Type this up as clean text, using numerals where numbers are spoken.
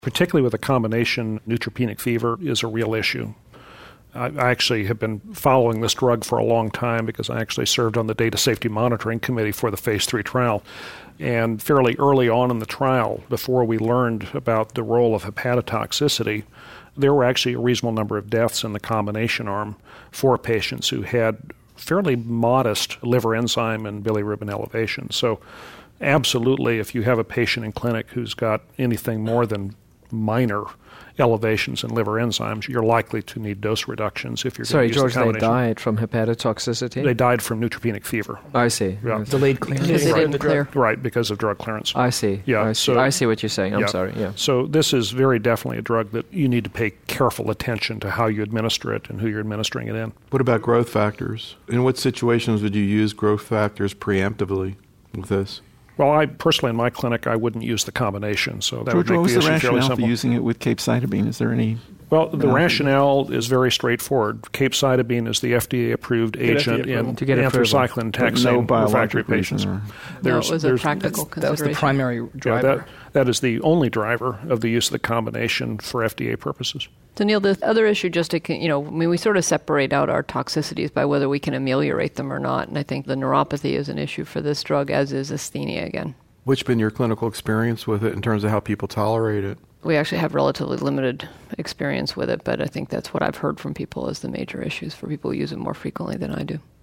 particularly with a combination, neutropenic fever is a real issue. I actually have been following this drug for a long time because I actually served on the Data Safety Monitoring Committee for the Phase 3 trial. And fairly early on in the trial, before we learned about the role of hepatotoxicity, there were actually a reasonable number of deaths in the combination arm for patients who had fairly modest liver enzyme and bilirubin elevation. So absolutely, if you have a patient in clinic who's got anything more than minor elevations in liver enzymes, you're likely to need dose reductions if you're going to use George, the combination. they died from hepatotoxicity? They died from neutropenic fever. I see. Yeah. Delayed clearance. Because they didn't clear. Right, because of drug clearance. I see. Yeah, I see what you're saying. I'm sorry. Yeah. So this is very definitely a drug that you need to pay careful attention to how you administer it and who you're administering it in. What about growth factors? In what situations would you use growth factors preemptively with this? Well, I personally, in my clinic, I wouldn't use the combination, so that George, would what make was the the issue fairly rationale for simple. using it with capecitabine? Is there any... Well, the rationale is very straightforward. Capecitabine is the FDA-approved agent in to get anthracycline taxane refractory patients. No, it was a practical consideration. That was the primary driver. That is the only driver of the use of the combination for FDA purposes. So, Neil, the other issue, just to, we sort of separate out our toxicities by whether we can ameliorate them or not. And I think the neuropathy is an issue for this drug, as is asthenia again. What's been your clinical experience with it in terms of how people tolerate it? We actually have relatively limited experience with it, but I think that's what I've heard from people as the major issues for people who use it more frequently than I do.